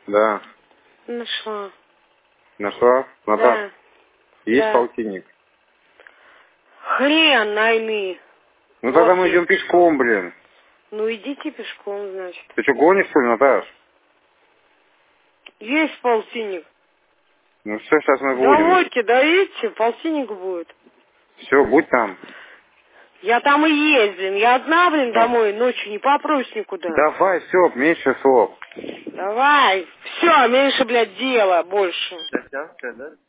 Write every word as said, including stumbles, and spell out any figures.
Да. Нашла. Нашла? Наташ, Да. есть Да. полтинник? Хрен найми. Ну Вот тогда мы ты. идем пешком, блин. Ну идите пешком, значит. Ты что, гонишь, что ли, Наташ? Есть полтинник. Ну все, сейчас мы будем. Домой кидаете, полтинник будет. Все, будь там. Я там и есть, блин. Я одна, блин, Ну, домой ночью не попрусь никуда. давай, все, меньше слов. Давай. Все, меньше, блядь, дела больше. Сейчас, сейчас, да?